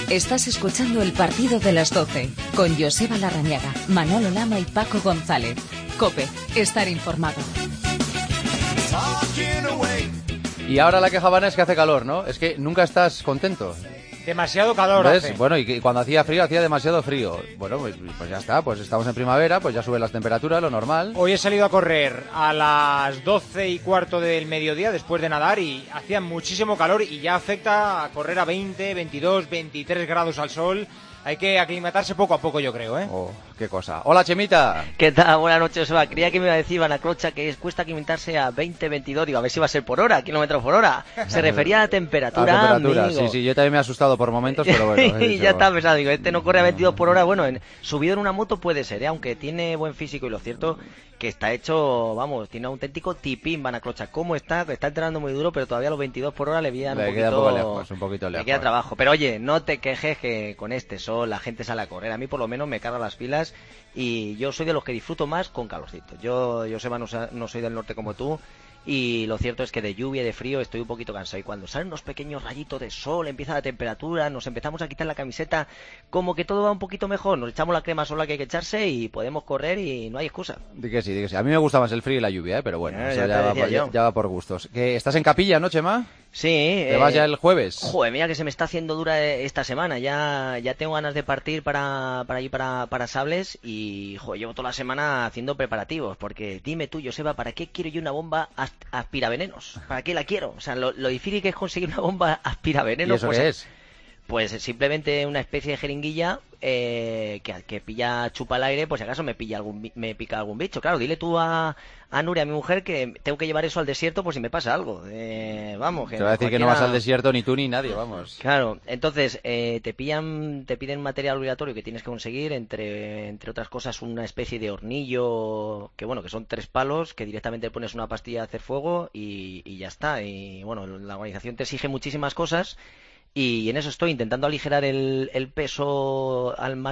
Estás escuchando El Partido de las 12 con Joseba Larrañaga, Manolo Lama y Paco González. COPE, estar informado. Y ahora la queja vana es que hace calor, ¿no? Es que nunca estás contento. Demasiado calor hace. Bueno, y cuando hacía frío, hacía demasiado frío. Bueno, pues ya está, pues estamos en primavera, pues ya suben las temperaturas, lo normal. Hoy he salido a correr a las 12:15 del mediodía después de nadar y hacía muchísimo calor y ya afecta a correr a 20, 22, 23 grados al sol. Hay que aclimatarse poco a poco, yo creo, ¿eh? Oh, qué cosa. Hola, Chemita. ¿Qué tal? Buenas noches, Joseba. Creía que me iba a decir Vanaclocha que cuesta aclimatarse a 20, 22. Digo, a ver si va a ser por hora, kilómetros por hora. Se refería a la temperatura. Amigo. Sí, yo también me he asustado por momentos, pero bueno. Y ya está pensado, digo, este no corre a 22 por hora. Bueno, subido en una moto puede ser, ¿eh? Aunque tiene buen físico y lo cierto que está hecho, vamos, tiene un auténtico tipín Vanaclocha. ¿Cómo está? Está entrenando muy duro, pero todavía a los 22 por hora le queda un poquito lejos. Le queda trabajo. Pero oye, no te quejes que con este sol la gente sale a correr. A mí por lo menos me carga las pilas y yo soy de los que disfruto más con calorcito. Yo Joseba, no soy del norte como tú. Y lo cierto es que de lluvia y de frío estoy un poquito cansado. Y cuando salen unos pequeños rayitos de sol, empieza la temperatura, nos empezamos a quitar la camiseta, como que todo va un poquito mejor. Nos echamos la crema sola que hay que echarse y podemos correr y no hay excusa. Di que sí. A mí me gusta más el frío y la lluvia, pero bueno, eso ya va por gustos. ¿Que estás en capilla, no, Chema? Sí. ¿Te vas ya el jueves? Joder, mira que se me está haciendo dura esta semana. Ya tengo ganas de partir para Sables y joder, llevo toda la semana haciendo preparativos. Porque dime tú, Joseba, ¿para qué quiero yo una bomba aspiravenenos? ¿Para qué la quiero? O sea, lo difícil que es conseguir una bomba aspiravenenos. ¿Y eso qué es? Pues simplemente una especie de jeringuilla que chupa el aire, pues si acaso me pica algún bicho. Claro, dile tú a Nuria, a mi mujer, que tengo que llevar eso al desierto por si me pasa algo. Vamos, que te va a decir que no vas al desierto ni tú ni nadie, vamos. Claro, entonces te piden material obligatorio que tienes que conseguir, entre otras cosas una especie de hornillo, que son 3 palos, que directamente pones una pastilla de hacer fuego y ya está. Y bueno, la organización te exige muchísimas cosas. Y en eso estoy intentando aligerar el peso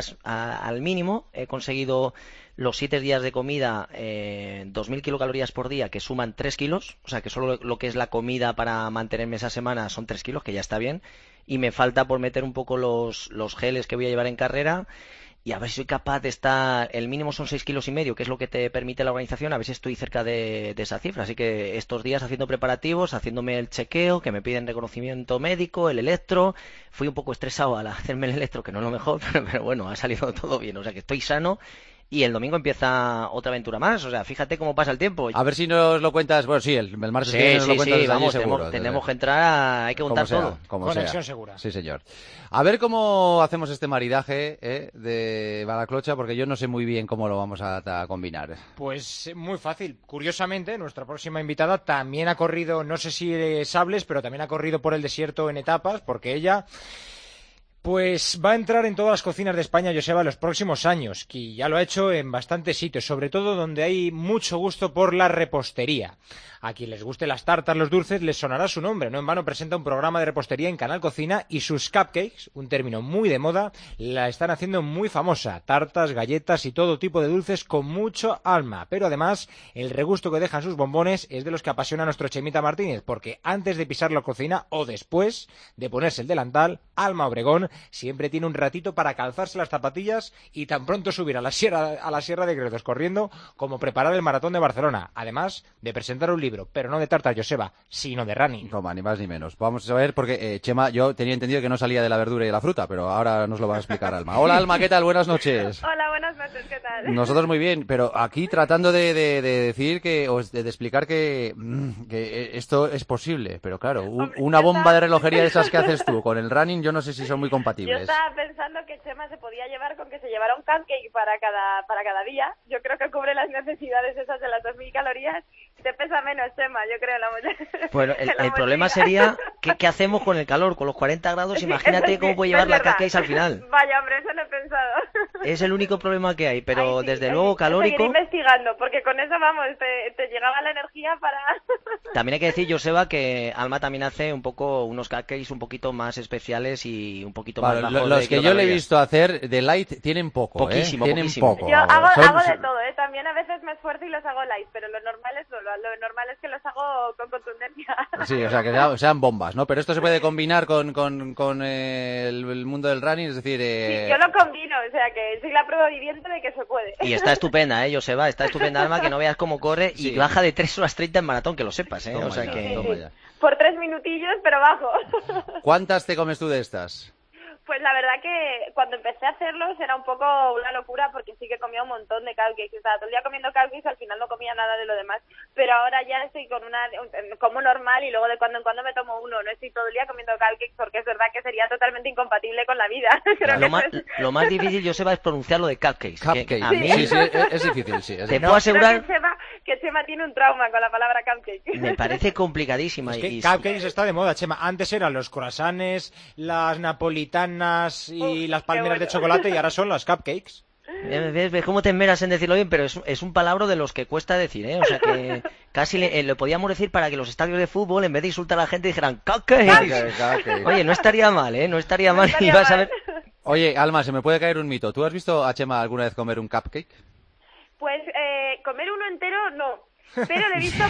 al mínimo. He conseguido los 7 días de comida, 2.000 kilocalorías por día, que suman 3 kilos. O sea, que solo lo que es la comida para mantenerme esa semana son 3 kilos, que ya está bien. Y me falta por meter un poco los geles que voy a llevar en carrera. Y a ver si soy capaz de estar, el mínimo son 6,5 kilos, que es lo que te permite la organización, a ver si estoy cerca de esa cifra. Así que estos días haciendo preparativos, haciéndome el chequeo, que me piden reconocimiento médico, el electro. Fui un poco estresado al hacerme el electro, que no es lo mejor, pero bueno, ha salido todo bien. O sea que estoy sano. Y el domingo empieza otra aventura más. O sea, fíjate cómo pasa el tiempo. A ver si nos lo cuentas. Bueno, sí, el martes que viene nos lo cuentas. Sí, vamos, seguro, tenemos que entrar, hay que contar todo. Conexión segura. Sí, señor. A ver cómo hacemos este maridaje de Vanaclocha, porque yo no sé muy bien cómo lo vamos a combinar. Pues muy fácil. Curiosamente, nuestra próxima invitada también ha corrido, no sé si Sables, pero también ha corrido por el desierto en etapas, porque ella pues va a entrar en todas las cocinas de España, Joseba, en los próximos años, que ya lo ha hecho en bastantes sitios, sobre todo donde hay mucho gusto por la repostería. A quien les guste las tartas, los dulces, les sonará su nombre. No en vano presenta un programa de repostería en Canal Cocina y sus cupcakes, un término muy de moda, la están haciendo muy famosa. Tartas, galletas y todo tipo de dulces con mucho alma. Pero además, el regusto que dejan sus bombones es de los que apasiona a nuestro Chemita Martínez, porque antes de pisar la cocina o después de ponerse el delantal, Alma Obregón siempre tiene un ratito para calzarse las zapatillas y tan pronto subir a la Sierra de Gredos corriendo como preparar el maratón de Barcelona, además de presentar un libro, pero no de tartas, Joseba, sino de running. Toma, ni más ni menos. Vamos a ver, porque Chema, yo tenía entendido que no salía de la verdura y de la fruta, pero ahora nos lo va a explicar Alma. Hola, Alma, ¿qué tal? Buenas noches. Hola, buenas noches, ¿qué tal? Nosotros muy bien, pero aquí tratando de decir de explicar que esto es posible, pero claro, una bomba de relojería de esas que haces tú con el running, yo no sé si son muy compatibles. Yo estaba pensando que Chema se podía llevar con que se llevara un cupcake para cada día. Yo creo que cubre las necesidades esas de las 2.000 calorías. Te pesa menos, Chema, yo creo. Bueno, el problema sería ¿qué hacemos con el calor? Con los 40 grados, imagínate cómo puede llevar la cupcake al final. Vaya, hombre, eso no he pensado. Es el único problema que hay, pero sí, desde luego calórico. Seguir investigando, porque con eso, vamos, te llegaba la energía para... También hay que decir, Joseba, que Alma también hace un poco unos cupcakes un poquito más especiales y un poquito más bajos. Los que yo le he visto hacer de light tienen poco, poquísimo. Poco. Yo hago de todo, también a veces me esfuerzo y los hago light, pero lo normal es que los hago con contundencia. Sí, o sea, que sean bombas, pruebas, ¿no? Pero esto se puede combinar con el mundo del running, es decir... Sí, yo lo combino, o sea que soy la prueba viviente de que se puede. Y está estupenda, Joseba, está estupenda, Alma, que no veas cómo corre y baja de 3 horas 30 en maratón, que lo sepas, Toma o sea ya, que... toma ya. Por 3 minutillos, pero bajo. ¿Cuántas te comes tú de estas? Pues la verdad que cuando empecé a hacerlos era un poco una locura porque sí que comía un montón de cupcakes. Estaba todo el día comiendo cupcakes y al final no comía nada de lo demás. Pero ahora ya estoy como normal y luego de cuando en cuando me tomo uno. No estoy todo el día comiendo cupcakes porque es verdad que sería totalmente incompatible con la vida. Lo más difícil, Joseba, es pronunciar lo de cupcakes. Cupcake. A mí Sí, es difícil, sí. te puedo asegurar... Que Chema tiene un trauma con la palabra cupcake. Me parece complicadísima. Es que cupcakes está de moda, Chema. Antes eran los croissants, las napolitanas y las palmeras de chocolate y ahora son las cupcakes. ¿Ves cómo te esmeras en decirlo bien? Pero es un palabra de los que cuesta decir, ¿eh? O sea que casi lo podíamos decir para que los estadios de fútbol, en vez de insultar a la gente, dijeran cupcakes. Oye, no estaría mal, ¿eh? No estaría mal. estaría Ibas a mal. ver... Oye, Alma, se me puede caer un mito. ¿Tú has visto a Chema alguna vez comer un cupcake? Pues comer uno entero no, pero lo he visto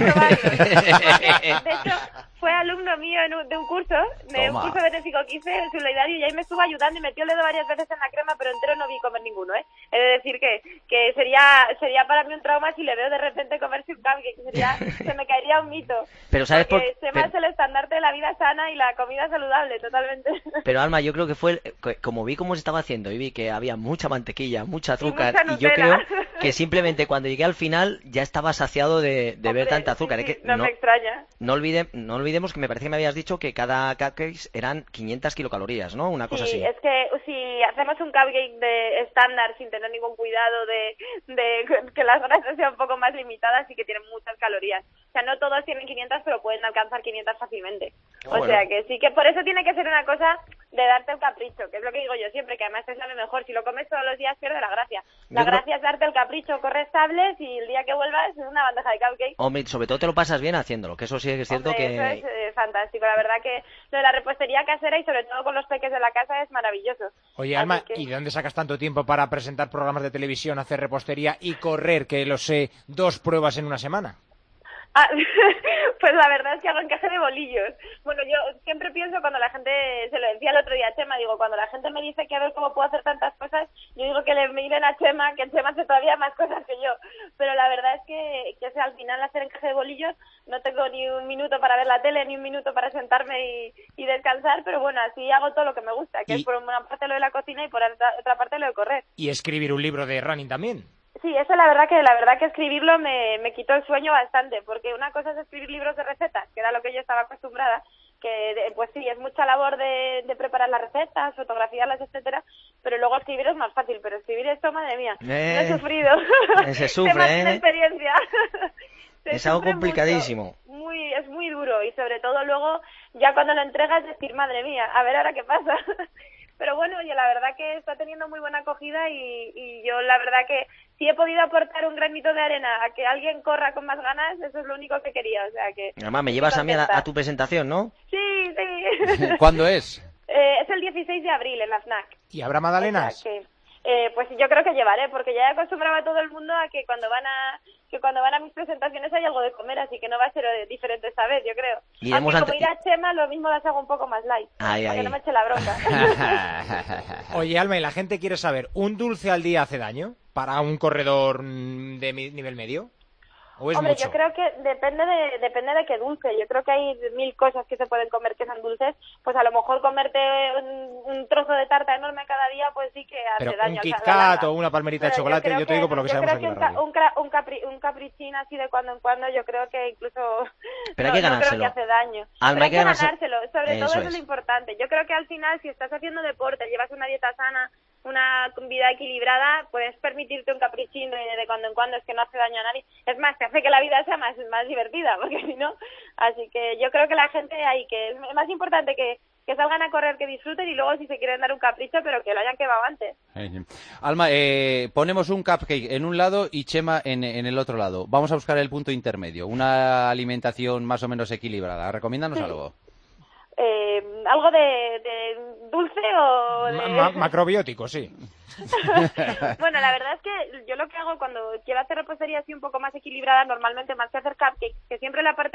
probarlo. De hecho, fue alumno mío de un curso, un curso benéfico que hice en solidario, y ahí me estuvo ayudando y metió el dedo varias veces en la crema, pero entero no vi comer ninguno, ¿eh? He de decir que sería para mí un trauma si le veo de repente comerse un cupcake, se me caería un mito. Pero ¿sabes por qué? Es el estandarte de la vida sana y la comida saludable, totalmente. Pero Alma, yo creo que fue, como vi cómo se estaba haciendo y vi que había mucha mantequilla, mucha azúcar, mucha y yo Nutella. creo que simplemente cuando llegué al final ya estaba saciado de ver tanta azúcar. Sí, Es que no me extraña. No olvidemos que me parece que me habías dicho que cada cupcake eran 500 kilocalorías, ¿no? Una cosa así. Sí, es que si hacemos un cupcake de estándar sin tener ningún cuidado de que las grasas sean un poco más limitadas, sí que tienen muchas calorías. O sea, no todos tienen 500, pero pueden alcanzar 500 fácilmente. O sea que sí que por eso tiene que ser una cosa de darte el capricho, que es lo que digo yo siempre, que además te sabe mejor. Si lo comes todos los días pierde la gracia. La gracia es darte el capricho, corres sables y el día que vuelvas es una bandeja de cupcake. Hombre, sobre todo te lo pasas bien haciéndolo, que eso sí es cierto. Hombre, que... eso es fantástico. La verdad que lo de la repostería casera y sobre todo con los peques de la casa es maravilloso. Oye, Alma, ¿y de dónde sacas tanto tiempo para presentar programas de televisión, hacer repostería y correr, que lo sé, 2 pruebas en una semana? Ah, pues la verdad es que hago encaje de bolillos. Bueno, yo siempre pienso cuando la gente, se lo decía el otro día a Chema, digo, cuando la gente me dice que a ver cómo puedo hacer tantas cosas, yo digo que le miren a Chema, que Chema hace todavía más cosas que yo. Pero la verdad es que al final hacer encaje de bolillos no tengo ni un minuto para ver la tele, ni un minuto para sentarme y descansar, pero bueno, así hago todo lo que me gusta, que es por una parte lo de la cocina y por otra parte lo de correr. Y escribir un libro de running también. Sí, eso la verdad que escribirlo me quitó el sueño bastante, porque una cosa es escribir libros de recetas, que era lo que yo estaba acostumbrada, que pues sí, es mucha labor de preparar las recetas, fotografiarlas, etcétera, pero luego escribir es más fácil, pero escribir esto, madre mía, no he sufrido. Se sufre, Tengo experiencia. Es algo complicadísimo. Es muy duro, y sobre todo luego, ya cuando lo entregas, decir, madre mía, a ver ahora qué pasa. Pero bueno, oye, la verdad que está teniendo muy buena acogida y yo la verdad que si he podido aportar un granito de arena a que alguien corra con más ganas, eso es lo único que quería, o sea que... Además, me llevas a mí a tu presentación, ¿no? Sí. ¿Cuándo es? Es el 16 de abril en la FNAC. ¿Y habrá magdalenas? O sea que, pues yo creo que llevaré, porque ya acostumbraba a todo el mundo a que cuando van a mis presentaciones hay algo de comer, así que no va a ser diferente esta vez, yo creo. Aunque como ir a Chema, lo mismo las hago un poco más light, para que no me eche la bronca. Oye, Alma, y la gente quiere saber, ¿un dulce al día hace daño para un corredor de nivel medio? ¿O es Hombre, mucho? yo creo que depende de qué dulce. Yo creo que hay 1000 cosas que se pueden comer que son dulces. Pues a lo mejor comerte un trozo de tarta enorme cada día, pues sí que hace Pero daño. un Kit Kat o una palmerita de chocolate, yo te digo por lo que sabemos aquí en la radio. Un caprichín así de cuando en cuando, yo creo que incluso Pero hay que ganárselo. creo que hace daño. Alma, hay que ganárselo. Sobre todo eso es lo importante. Yo creo que al final, si estás haciendo deporte, llevas una dieta sana, una vida equilibrada, puedes permitirte un caprichín de cuando en cuando, es que no hace daño a nadie. Es más, te hace que la vida sea más divertida, porque si no... Así que yo creo que la gente ahí, que es más importante que salgan a correr, que disfruten, y luego si se quieren dar un capricho, pero que lo hayan quemado antes. Alma, ponemos un cupcake en un lado y Chema en el otro lado. Vamos a buscar el punto intermedio, una alimentación más o menos equilibrada. Recomiéndanos algo. ¿Algo de dulce o de...? Macrobiótico, sí. Bueno, la verdad es que yo lo que hago cuando quiero hacer repostería así un poco más equilibrada, normalmente más que hacer cupcakes, que siempre la parte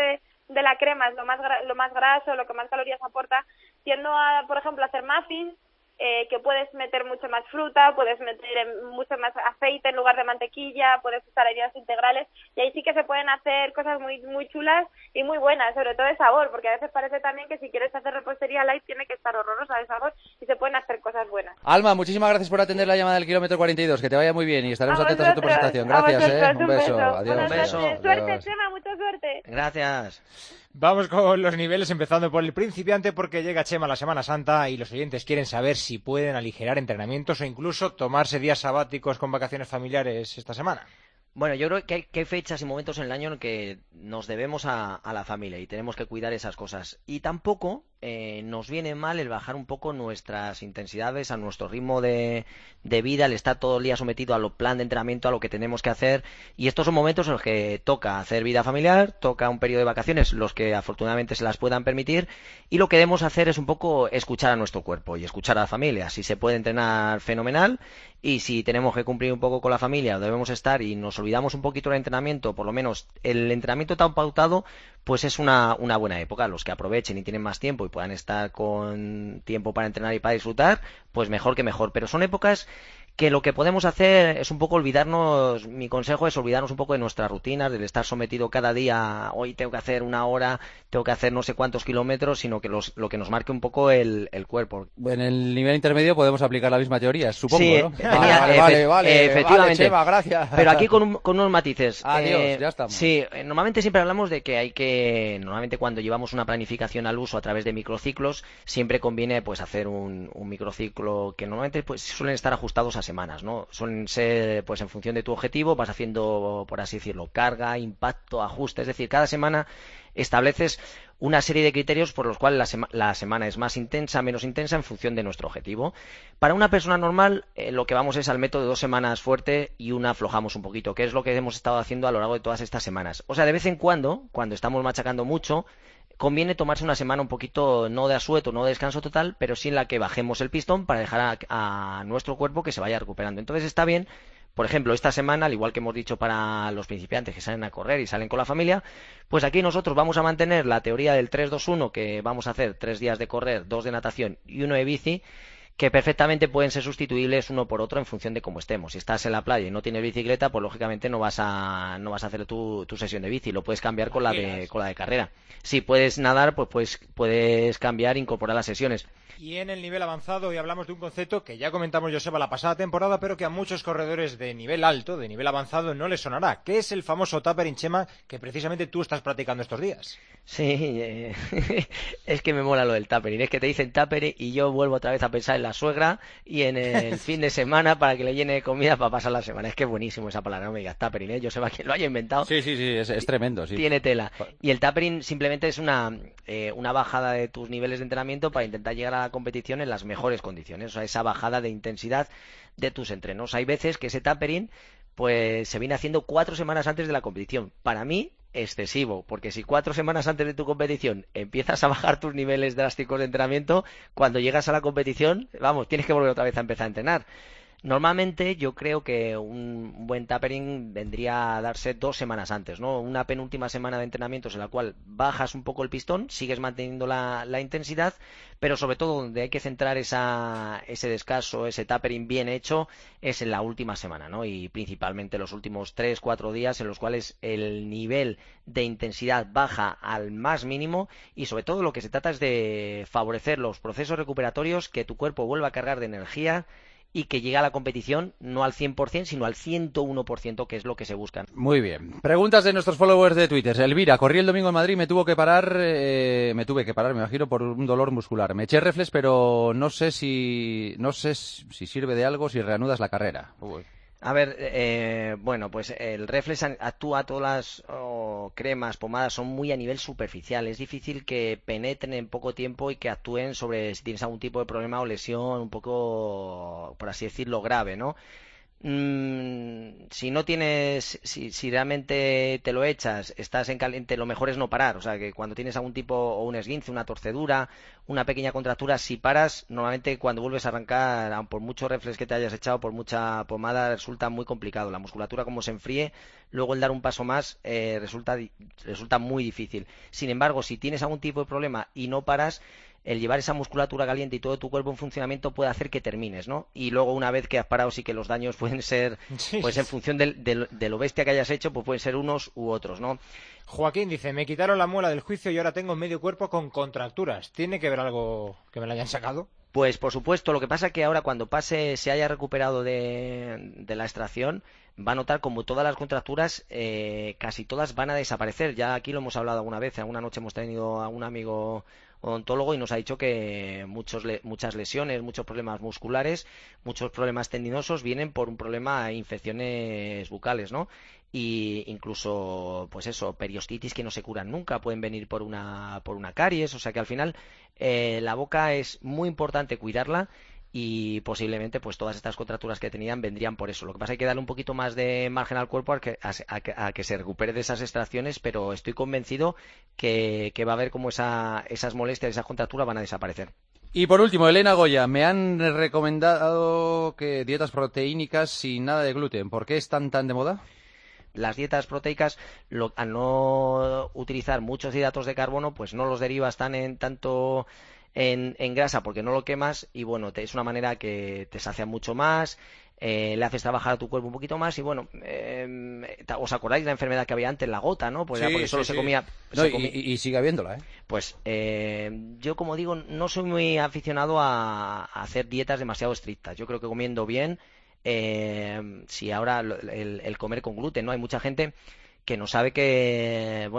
de la crema es lo más graso, lo que más calorías aporta, tiendo a, por ejemplo, hacer muffins, que puedes meter mucho más fruta, puedes meter mucho más aceite en lugar de mantequilla, puedes usar harinas integrales, y ahí sí que se pueden hacer cosas muy muy chulas y muy buenas, sobre todo de sabor, porque a veces parece también que si quieres hacer repostería light tiene que estar horrorosa de sabor, y se pueden hacer cosas buenas. Alma, muchísimas gracias por atender la llamada del kilómetro 42, que te vaya muy bien y estaremos atentos a tu presentación. Gracias, un beso. beso. Adiós. Un beso. Suerte, Chema, mucha suerte. Gracias. Vamos con los niveles, empezando por el principiante, porque llega Chema la Semana Santa y los oyentes quieren saber si pueden aligerar entrenamientos o incluso tomarse días sabáticos con vacaciones familiares esta semana. Bueno, yo creo que hay fechas y momentos en el año en que nos debemos a la familia y tenemos que cuidar esas cosas. Y tampoco nos viene mal el bajar un poco nuestras intensidades, a nuestro ritmo de vida, el estar todo el día sometido a lo plan de entrenamiento, a lo que tenemos que hacer. Y estos son momentos en los que toca hacer vida familiar, toca un periodo de vacaciones, los que afortunadamente se las puedan permitir. Y lo que debemos hacer es un poco escuchar a nuestro cuerpo y escuchar a la familia. Si se puede entrenar, fenomenal. Y si tenemos que cumplir un poco con la familia, debemos estar y nos olvidamos un poquito del entrenamiento, por lo menos el entrenamiento tan pautado, pues es una buena época. Los que aprovechen y tienen más tiempo y puedan estar con tiempo para entrenar y para disfrutar, pues mejor que mejor. Pero son épocas que lo que podemos hacer es un poco olvidarnos, mi consejo es olvidarnos un poco de nuestras rutinas, del estar sometido cada día, hoy tengo que hacer una hora, tengo que hacer no sé cuántos kilómetros, sino que lo que nos marque un poco el cuerpo. En el nivel intermedio podemos aplicar la misma teoría, supongo, sí, ¿no? Vale, efectivamente. Vale, Chema, gracias. Pero aquí con unos matices. Adiós, ya estamos. Sí, normalmente siempre hablamos de que normalmente cuando llevamos una planificación al uso a través de microciclos, siempre conviene pues hacer un microciclo que normalmente pues suelen estar ajustados a semanas, ¿no? Suelen ser pues en función de tu objetivo, vas haciendo, por así decirlo, carga, impacto, ajuste, es decir, cada semana estableces una serie de criterios por los cuales la semana es más intensa, menos intensa en función de nuestro objetivo. Para una persona normal, lo que vamos es al método de 2 semanas fuerte y una aflojamos un poquito, que es lo que hemos estado haciendo a lo largo de todas estas semanas. O sea, de vez en cuando estamos machacando mucho, conviene tomarse una semana un poquito, no de asueto, no de descanso total, pero sí en la que bajemos el pistón para dejar a nuestro cuerpo que se vaya recuperando. Entonces está bien, por ejemplo, esta semana, al igual que hemos dicho para los principiantes que salen a correr y salen con la familia, pues aquí nosotros vamos a mantener la teoría del 3-2-1, que vamos a hacer 3 días de correr, 2 de natación y 1 de bici, que perfectamente pueden ser sustituibles uno por otro en función de cómo estemos. Si estás en la playa y no tienes bicicleta, pues lógicamente no vas a hacer tu sesión de bici, lo puedes cambiar con la de carrera. Si puedes nadar, pues puedes cambiar e incorporar las sesiones. Y en el nivel avanzado hoy hablamos de un concepto que ya comentamos, Joseba, la pasada temporada, pero que a muchos corredores de nivel alto, de nivel avanzado, no les sonará, que es el famoso tapering, Chema, que precisamente tú estás practicando estos días. Sí, es que me mola lo del tapering, es que te dicen tapering y yo vuelvo otra vez a pensar en la suegra y en el fin de semana para que le llene de comida para pasar la semana. Es que es buenísimo esa palabra, no me digas tapering, Joseba, quien lo haya inventado. Sí, es tremendo, sí. Tiene tela. Y el tapering simplemente es una bajada de tus niveles de entrenamiento para intentar llegar a la competición en las mejores condiciones, o sea, esa bajada de intensidad de tus entrenos. Hay veces que ese tapering pues se viene haciendo 4 semanas antes de la competición. Para mí, excesivo, porque si 4 semanas antes de tu competición empiezas a bajar tus niveles drásticos de entrenamiento, cuando llegas a la competición, vamos, tienes que volver otra vez a empezar a entrenar. Normalmente yo creo que un buen tapering vendría a darse 2 semanas antes, ¿no? Una penúltima semana de entrenamientos en la cual bajas un poco el pistón, sigues manteniendo la intensidad, pero sobre todo donde hay que centrar ese descanso, ese tapering bien hecho, es en la última semana, ¿no? Y principalmente los últimos 3-4 días en los cuales el nivel de intensidad baja al más mínimo y sobre todo lo que se trata es de favorecer los procesos recuperatorios, que tu cuerpo vuelva a cargar de energía y que llegue a la competición no al 100%, sino al 101%, que es lo que se busca. Muy bien. Preguntas de nuestros followers de Twitter. Elvira, corrí el domingo en Madrid, me tuve que parar, me imagino, por un dolor muscular. Me eché reflex, pero no sé si sirve de algo si reanudas la carrera. Uy. A ver, bueno, pues el reflex actúa, todas las cremas, pomadas son muy a nivel superficial. Es difícil que penetren en poco tiempo y que actúen sobre si tienes algún tipo de problema o lesión un poco, por así decirlo, grave, ¿no? Si no tienes, si realmente te lo echas, estás en caliente, lo mejor es no parar. O sea, que cuando tienes algún tipo, o un esguince, una torcedura, una pequeña contractura, si paras, normalmente cuando vuelves a arrancar, por mucho reflex que te hayas echado, por mucha pomada, resulta muy complicado. La musculatura, como se enfríe, luego el dar un paso más resulta muy difícil. Sin embargo, si tienes algún tipo de problema y no paras, el llevar esa musculatura caliente y todo tu cuerpo en funcionamiento puede hacer que termines, ¿no? Y luego, una vez que has parado, sí que los daños pueden ser, pues en función de lo bestia que hayas hecho, pues pueden ser unos u otros, ¿no? Joaquín dice, me quitaron la muela del juicio y ahora tengo medio cuerpo con contracturas. ¿Tiene que ver algo que me la hayan sacado? Pues por supuesto, lo que pasa es que ahora cuando se haya recuperado de la extracción, va a notar como todas las contracturas, casi todas van a desaparecer. Ya aquí lo hemos hablado alguna vez, alguna noche hemos tenido a un amigo odontólogo y nos ha dicho que muchas lesiones, muchos problemas musculares, muchos problemas tendinosos vienen por un problema de infecciones bucales, ¿no? Y incluso, pues eso, periostitis que no se curan nunca, pueden venir por una caries. O sea que al final la boca es muy importante cuidarla, y posiblemente pues todas estas contracturas que tenían vendrían por eso. Lo que pasa es que hay que darle un poquito más de margen al cuerpo a que se recupere de esas extracciones, pero estoy convencido que va a haber como esas molestias, esas contracturas van a desaparecer. Y por último, Elena Goya, me han recomendado que dietas proteínicas sin nada de gluten. ¿Por qué están tan de moda? Las dietas proteicas, al no utilizar muchos hidratos de carbono, pues no los derivas tanto en grasa porque no lo quemas, y bueno, es una manera que te sacia mucho más, le haces trabajar a tu cuerpo un poquito más, y bueno, ¿os acordáis de la enfermedad que había antes, la gota, no? Pues sí, ya porque solo sí. se comía... No, y sigue habiéndola, ¿eh? Pues yo, como digo, no soy muy aficionado a hacer dietas demasiado estrictas. Yo creo que comiendo bien, si ahora el comer con gluten, ¿no? Hay mucha gente que no sabe que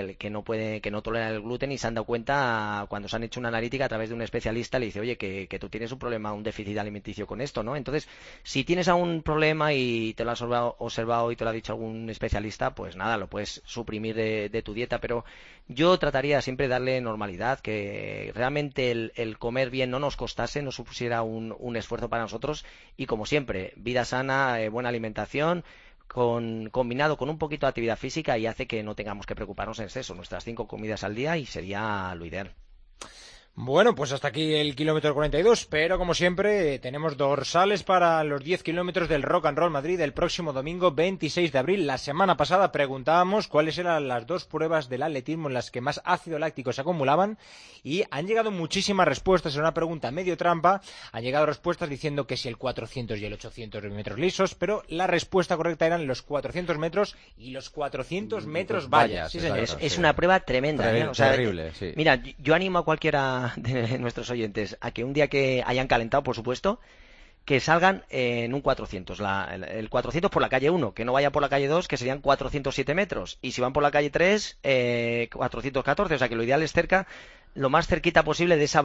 no tolera el gluten, y se han dado cuenta cuando se han hecho una analítica a través de un especialista, le dice, oye, que tú tienes un problema, un déficit alimenticio con esto, ¿no? Entonces, si tienes algún problema y te lo has observado y te lo ha dicho algún especialista, pues nada, lo puedes suprimir de tu dieta, pero yo trataría siempre de darle normalidad, que realmente el comer bien no nos costase, no supusiera un esfuerzo para nosotros, y como siempre, vida sana, buena alimentación, combinado con un poquito de actividad física, y hace que no tengamos que preocuparnos en exceso. Nuestras 5 comidas al día, y sería lo ideal. Bueno, pues hasta aquí el kilómetro 42, pero como siempre tenemos dorsales para los 10 kilómetros del Rock and Roll Madrid el próximo domingo 26 de abril. La semana pasada preguntábamos cuáles eran las 2 pruebas del atletismo en las que más ácido láctico se acumulaban, y han llegado muchísimas respuestas. En una pregunta medio trampa han llegado respuestas diciendo que si el 400 y el 800 metros lisos, pero la respuesta correcta eran los 400 metros y los 400 metros vallas. Sí, señor. Es una prueba tremenda, ¿eh? O sea, terrible, sí. Mira, yo animo a cualquiera de nuestros oyentes a que un día que hayan calentado, por supuesto, que salgan en un 400, el 400 por la calle 1, que no vaya por la calle 2, que serían 407 metros, y si van por la calle 3, 414, o sea que lo ideal es lo más cerquita posible de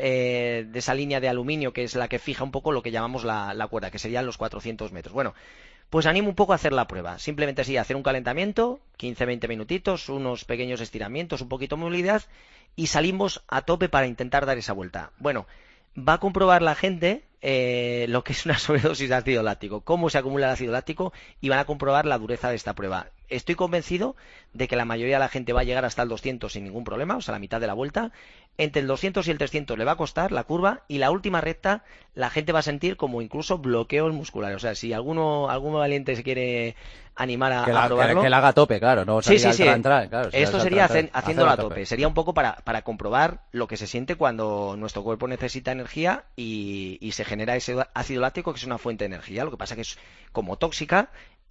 esa línea de aluminio, que es la que fija un poco lo que llamamos la cuerda, que serían los 400 metros. Bueno, pues animo un poco a hacer la prueba, simplemente así, hacer un calentamiento, 15-20 minutitos, unos pequeños estiramientos, un poquito de movilidad, y salimos a tope para intentar dar esa vuelta. Bueno, va a comprobar la gente lo que es una sobredosis de ácido láctico, cómo se acumula el ácido láctico, y van a comprobar la dureza de esta prueba. Estoy convencido de que la mayoría de la gente va a llegar hasta el 200 sin ningún problema, o sea, la mitad de la vuelta. Entre el 200 y el 300 le va a costar la curva, y la última recta la gente va a sentir como incluso bloqueos musculares. O sea, si algún valiente se quiere animar a probarlo, que la haga a tope, claro, no sí. Claro, esto sería haciéndolo a tope. Sería un poco para comprobar lo que se siente cuando nuestro cuerpo necesita energía y se genera ese ácido láctico, que es una fuente de energía. Lo que pasa es que es como tóxica,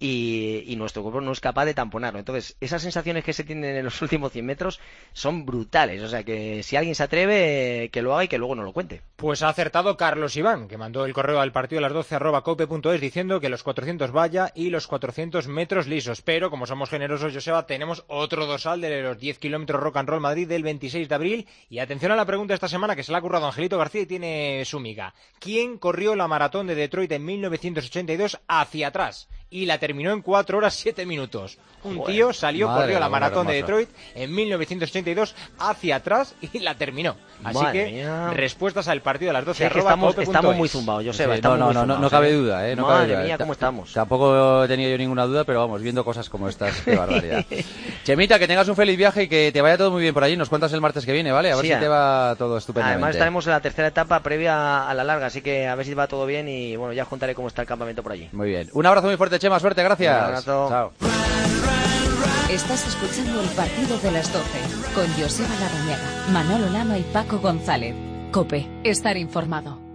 y nuestro cuerpo no es capaz de tamponarlo. Entonces, esas sensaciones que se tienen en los últimos 100 metros son brutales. O sea, que si alguien se atreve, que lo haga y que luego no lo cuente. Pues ha acertado Carlos Iván, que mandó el correo al partido a las 12@cope.es diciendo que los 400 valla y los 400 metros lisos. Pero, como somos generosos, Joseba, tenemos otro dorsal de los 10 kilómetros Rock and Roll Madrid del 26 de abril. Y atención a la pregunta esta semana, que se la ha currado Angelito García y tiene su miga. ¿Quién corrió la maratón de Detroit en 1982 hacia atrás? y la terminó en 4 horas 7 minutos. Un tío salió, corrió la maratón de Detroit en 1982 hacia atrás y la terminó. Así Madre que mía. respuestas al partido a las 12. Sí, que estamos muy zumbados, Joseba. Sí, no cabe duda, no cabe Madre duda. mía, ¿cómo estamos? Tampoco tenía yo ninguna duda, pero vamos, viendo cosas como estas, qué barbaridad. Chemita, que tengas un feliz viaje y que te vaya todo muy bien por allí. Nos cuentas el martes que viene, ¿vale? A ver si te va todo estupendamente. Además estaremos en la tercera etapa previa a la larga, así que a ver si va todo bien y bueno, ya os contaré cómo está el campamento por allí. Muy bien. Un abrazo muy fuerte, Chema, suerte, gracias. Un abrazo. Chao. Estás escuchando el partido de las 12 con Joseba Larrañaga, Manolo Lama y Paco González. COPE, estar informado.